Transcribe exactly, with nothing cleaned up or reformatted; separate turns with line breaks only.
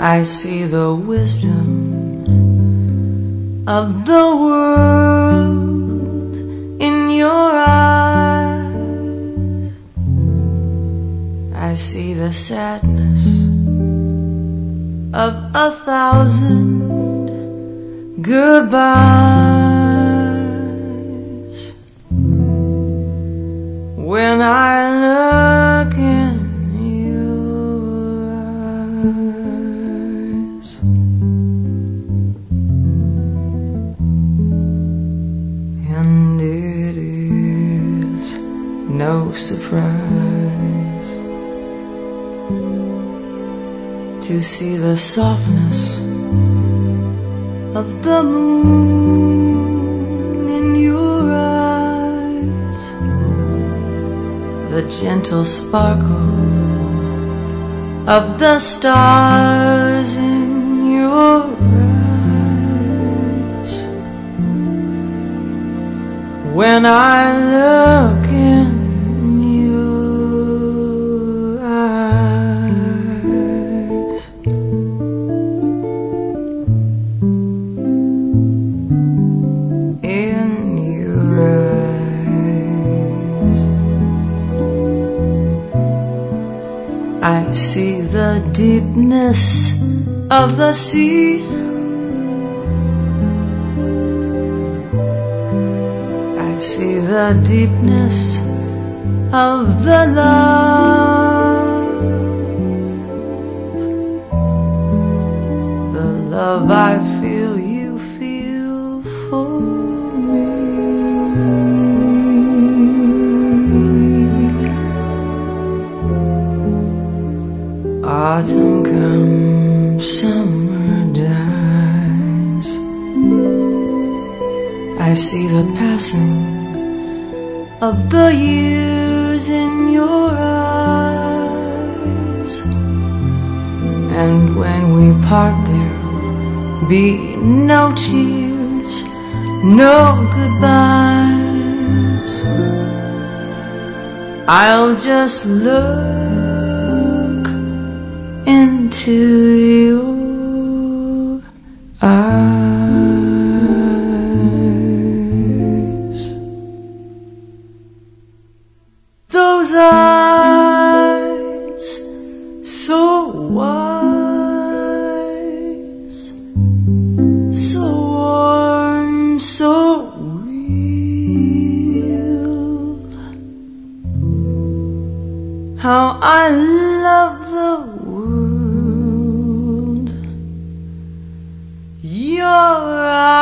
I see the wisdom of the world in your eyes. I see the sadness of a thousand goodbyes. When I look in your eyes, and it is no surprise to see the softness of the moon in your eyes, the gentle sparkle of the stars in your eyes. When I look in your eyes, in your eyes, I see the deepness of the sea. I see the deepness of the love, the love I feel you feel for me. Autumn comes, summer dies. I see the passing of the years in your eyes, and when we part there'll be no tears, no goodbyes. I'll just look into your eyes. Those eyes, so wise, so warm, so real. How I love the world. Your eyes.